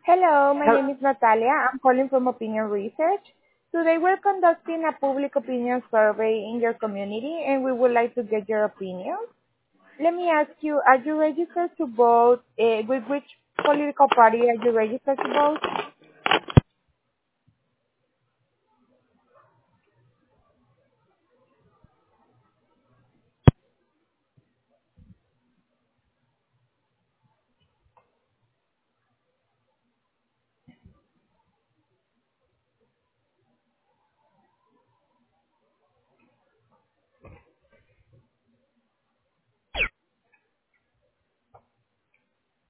Hello, my Hel- name is Natalia. I'm calling from Opinion Research. Today we're conducting a public opinion survey in your community and we would like to get your opinion. Let me ask you, are you registered to vote? With which political party are you registered to vote?